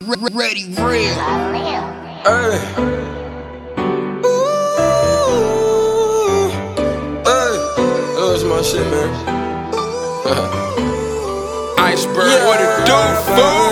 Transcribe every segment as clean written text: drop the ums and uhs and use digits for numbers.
Ready, real. Hey. Ooh. Hey. That was my shit, man. Iceberg, yeah. What it do, fool?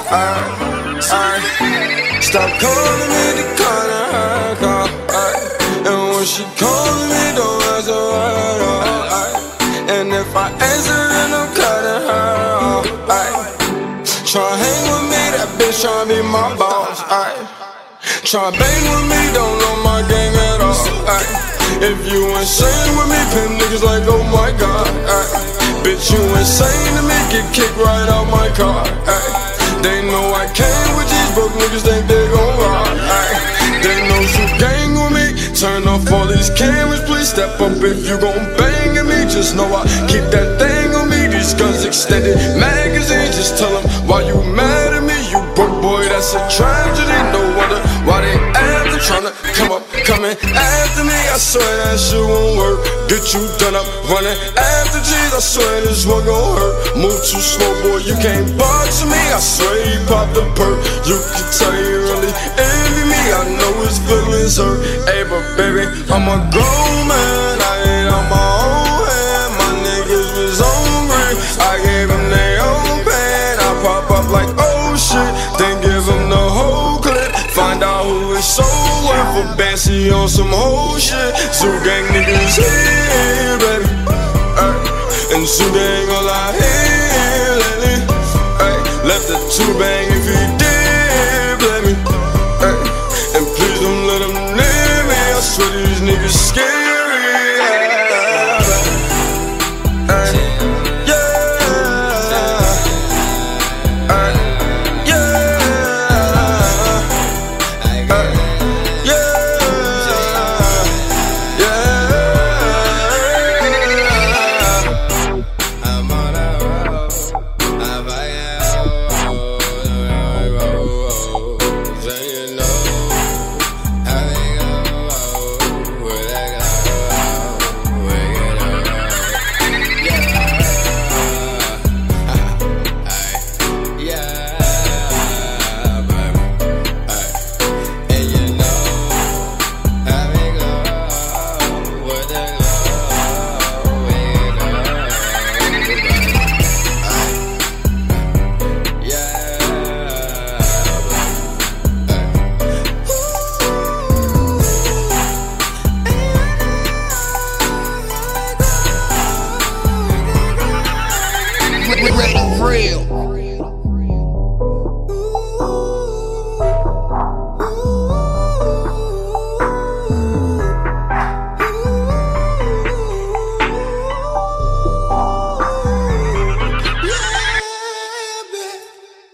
Stop calling me to call her call. And when she calling me, don't answer her. And if I answer, then I'm cutting her off. Try hang with me, that bitch try be my boss. Try bang with me, don't know my game at all. If you insane with me, pimp niggas like oh my god. Bitch, you insane to me, get kicked right out my car. They know I came with these broke niggas, think they gon' rock. They know you gang with me, turn off all these cameras, please step up if you gon' bang at me. Just know I keep that thing on me, these guns extended magazines. Just tell them why you mad at me, you broke boy, that's a tragedy. No wonder why they after tryna coming after me. I swear that shit won't work, get you done up running after G's. I swear this one gon' hurt, move too slow boy, you can't box me. I swear he popped the perk, you can tell he really envy me. I know his feelings hurt, hey but baby, I'm a grown man, I ain't on my own hand. My niggas was hungry, I gave them their own pain. I pop up like oh shit, then give them the whole clip. Find out who is so worth for Banshee on some whole shit. Zoo gang niggas here, baby. And Zoo gang all